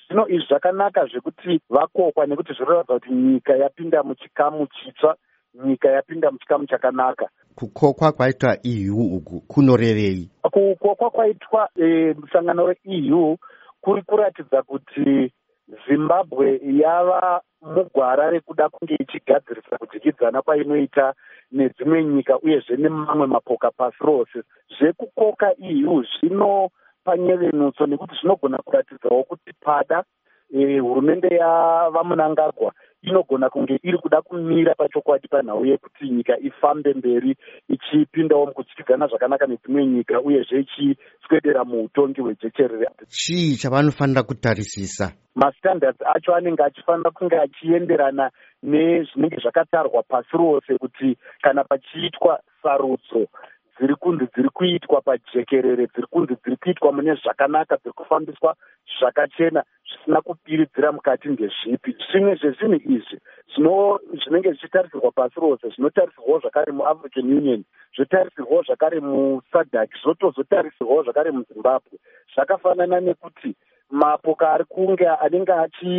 Zvino izvi zvakanaka zvekuti vakokwa, nekuti zvinoratidza kuti nyika yapinda muchikamu chitsva, nyika yapinda muchikamu chakanaka. Kukokwa kwaitwa EU uku kunorevei? Kukokwa kwaitwa musangano weEU kuri kuratidza kuti Zimbabwe yava mugwara rekuda kunge ichigadzirisa kudyidzana kwainoita nedzimwe nyika uyezve nemamwe mapoka pasi rose. Zvekukoka EU zvinopa nyevenutso nekuti zvinogona kuratidzawo kuti pada hurumende yavaMnangagwa inogona kunge iri kuda kumira pachokwadi panhau yekuti nyika ifambe mberi ichipindawo mukudyidzana zvakanaka nedzimwe nyika uyezve ichiswedera muutongi hwejecherere. Chii chavanofanira kutarisisa? Mastandards acho anenge achifanira kunge achienderana nezvinenge zvakatarwa pasi rose, kuti kana pachiitwa sarudzo dziri kunzi dziri kuitwa pajekerere, dziri kunzi dziri kuitwa mune zvakanaka, dziri kufambiswa zvakachena, zvisina kupiridzira mukati ndezvipi. Zvimwe zvezvinhu izvi zvinenge zvichitarisirwa pasi rose zvinotarisirwawo zvakare muAfrican Union, zvotarisirwawo zvakare muSADC, zvotozotarisirwawo zvakare muZimbabwe. Zvakafanana nekuti mapoka ari kunge anenge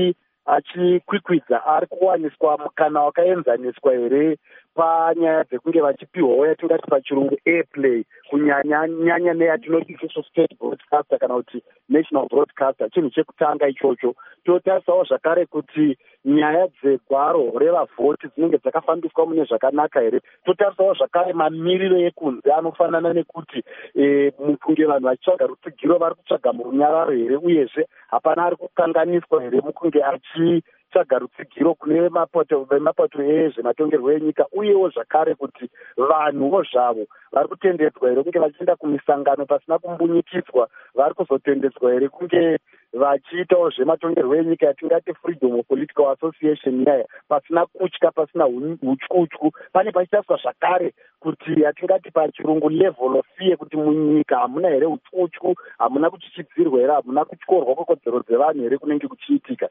achikwikwidza ari kuwaniswa mukana wakaenzaniswa here panyaya dzekunge vachipiwawo yatingati pachirungu airplay, kunyanya neyatinoti state broadcaster kana kuti national broadcaster. Chinhu chekutanga ichocho. Totarisawo zvakare kuti nyaya dzegwaro revavhoti dzinenge dzakafambiswa mune zvakanaka here. Totarisawo zvakare mamiriro ekunze anofanana nekuti mukunge vanhu vachitsvaga rutsigiro vari kutsvaga murunyararo here, uyezve hapana ari kukanganiswa here mukunge achitsvaga rutsigiro kune mapato ezvematongerwo enyika, uyewo zvakare kuti vanhuwo zvavo vari kutendedzwa here kunge vachienda kumisangano pasina kumbunyikidzwa, vari kuzotendedzwa here kunge vachiitawo zvematongerwo enyika yatingati freedom of political association nyaya pasina kutya, pasina hutyutyu. Pane pachitariswa zvakare kuti yatingati pachirungu level of fear, kuti munyika hamuna here hutyutyu, hamuna kuchichidzirwa here, hamuna kutyorwa kwekodzero dzevanhu here kunenge kuchiitika.